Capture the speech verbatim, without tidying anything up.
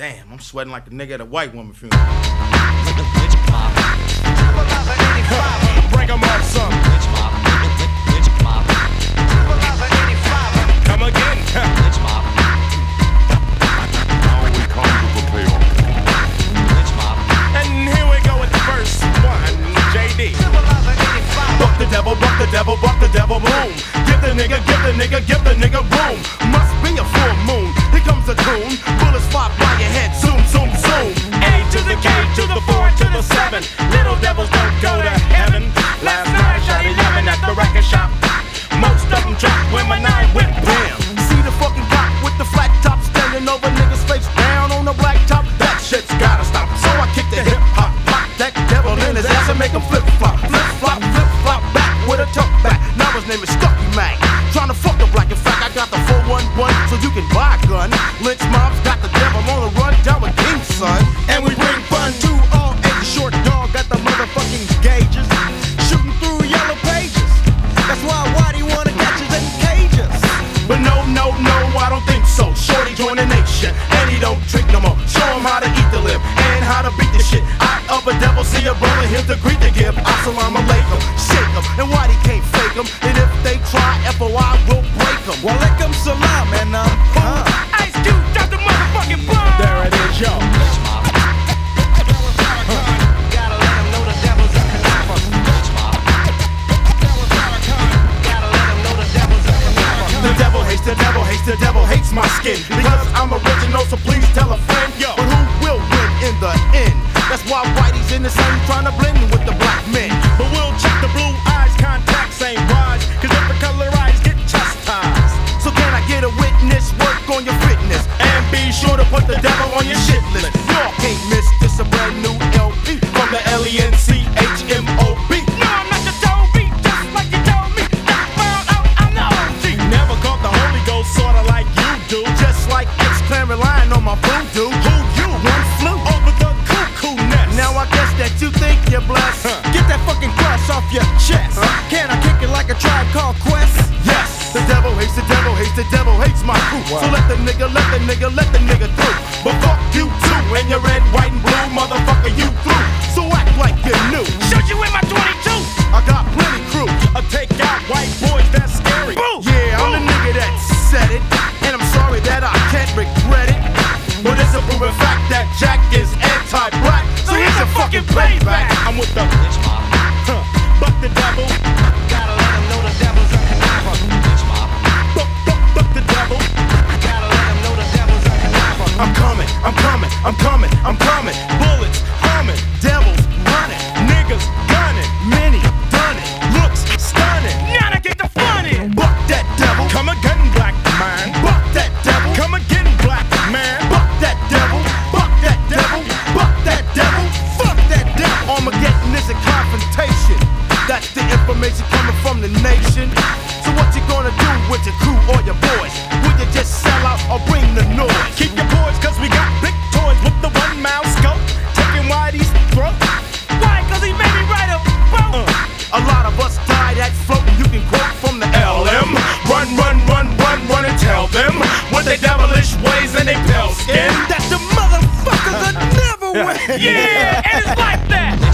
Damn, I'm sweating like a nigga at a white woman funeral. Break 'em off some. Come again. And here we go with the first one, J D. Buck the devil, buck the devil, buck the devil, boom. Give the nigga, give the nigga, give the nigga room. Must be a full moon. Here comes a tune. Bullets fly by your head, zoom, zoom, zoom. A to the K to the four to the seven. Little devils don't go to heaven. Last night I shot eleven at the record shop. Most of them dropped when my nine went bam. See the fucking cop with the flat top standing over niggas' face down on the black top. That shit's gotta stop. So I kick the hip hop, pop that devil in his ass and make him flip flop, flip flop, flip flop back with a tuck back. Now his name is Stucky Mac. Trying to fuck the black. In fact, I got the four one one so you can buy a gun. Lynch mobs got the devil on the run down with King, son. And we bring fun to all ages. Short dog got the motherfucking gauges. Shooting through yellow pages. That's why Whitey wanna catch us in cages. But no, no, no, I don't think so. Shorty join the nation, and he don't drink no more. Show him how to eat the lip, and how to beat the shit out of a devil. See a brother, here's the greet to give. Assalamu alaikum, shake him, and Whitey can't fake him. And if they try, F O I will break him. Walaikum salam, and I'm uh, Ice Cube, drop the motherfucking bomb. There it is, yo. The devil hates, the devil hates, the devil hates my skin. Because I'm original, so please tell a friend. Yo. But who will win in the end? That's why Whitey's in the sun trying to blend with the black men. But we'll check the blue eyes, contacts ain't wise. Cause if the color eyes get chastised. So can I get a witness, work on your fitness, and be sure to put the devil on your shit list. Y'all can't miss this, a brand new L P from the L E N C H M O B. No, I'm not the Toby, just like you told me. I found out I'm the O G. Never caught the Holy Ghost, sorta like you do. Just like X-Clan relying on my voodoo. Who you? One flew over the cuckoo nest. Now I guess that you think you're blessed. Huh. Get that fucking cross off your chest. Huh? Can I kick it like a Tribe Called Quest? Yes. The devil hates, the devil hates, the devil hates my crew. Wow. So let the nigga, let the nigga, let the nigga through. But fuck you too, and your red, white, and blue, motherfucker, you through. So act like you knew. Shoot you in my twenty-two. I got plenty crew. I take out white boys, that's scary. Boo. Yeah, I'm Boo. the nigga that said it, and I'm sorry that I can't regret it. But it's a proven fact that Jack is anti-black. So here's a fucking playback. I'm with the bitch mob. Huh. Buck the devil. Gotta let him know the devil's a conniver. Bitch mob. Buck, buck, buck the devil. Gotta let him know the devil's a conniver. I'm coming, I'm coming, I'm coming, I'm coming. Bullets humming, devils running, niggas gunning, many done it. Looks stunning. Now to get the fun in. Buck that devil. Come again, black man. Buck that devil. Come again, black man. Buck that devil. Buck that devil. Buck that devil. Fuck that devil. Armageddon is a confrontation. That's the information coming from the nation. So what you gonna do with your crew or your boys? Will you just sell out or bring the noise? Keep your boys, cause we got big toys with the one mile scope. Taking Whitey's throat. Why? Cause he made me write a boat. Uh, a lot of us died at floating. You can quote from the L M. Run, run, run, run, run and tell them what they devilish ways and they pale skin. That the motherfuckers that never win. Yeah, and it's like that.